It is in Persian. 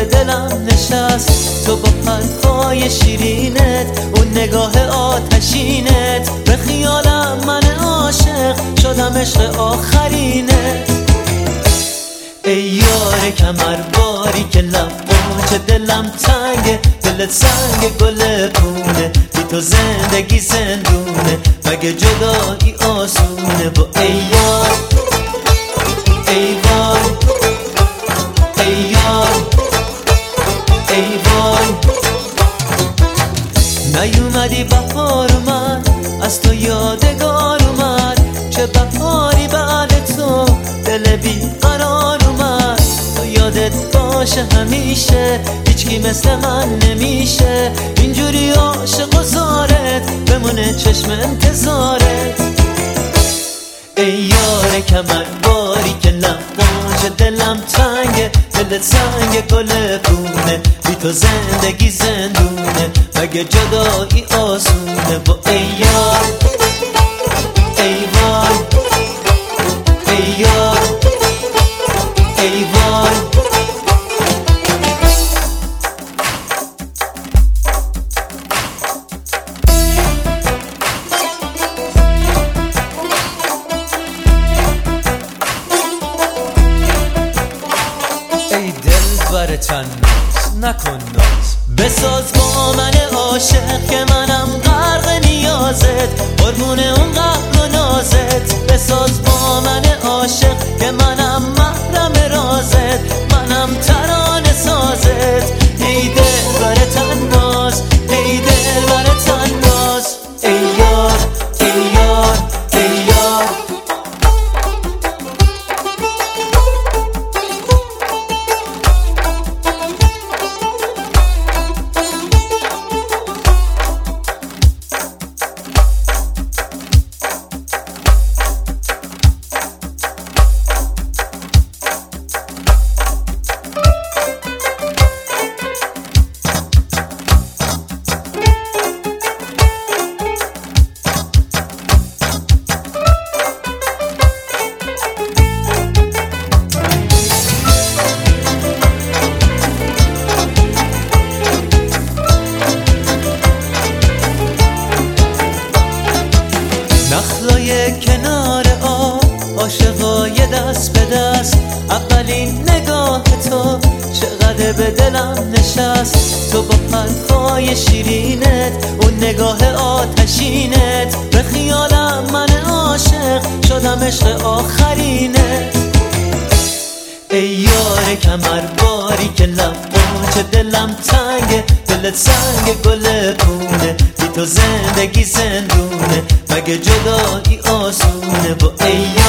به دلم نشست، تو با حرفای شیرینت، اون نگاه آتشینت، به خیالم من عاشق شدم عشق آخرینت. ای یار کمر باری که لباچه دلم تنگه، دلت سنگ گل پونه، بی تو زندگی زندونه، مگه جدایی آسونه. با ای یار ای وای ای یار ای وای، نیومدی بهار اومد، از تو یادگار اومد، چه بهاری بعد تو دل بی قرار اومد. تو یادت باشه همیشه هیچکی مثل من نمیشه، اینجوری عاشق و زارت بمونه چشم انتظارت. ای یار کمر باری که لباچه دلم تنگه، دلت سنگ گل پونه، بی تو زندگی زندونه، مگه جدایی آسونه. با ای یار ای وای ای یار ای وای. ای دل بر تناز نکن ناز، بساز با من عاشق که منم غرق نیازت، قربون اون قهر و نازت. بساز با من عاشق که منم محرم رازت، منم ترانه سازت. ای دل بر تناز ای دل بر تناز، ای یار ای یار ای یار. نخلای کنار آب، عاشقای دست به دست، اولین نگاه تو چقدر به دلم نشست. تو با حرفای شیرینت، اون نگاه آتشینت، به خیالم من عاشق شدم عشق آخرینت. ای یار کمر باری که لباچه دلم تنگه، دلت سنگ گل پونه، بی تو زندگی زندونه، مگه جدایی آسونه. با ای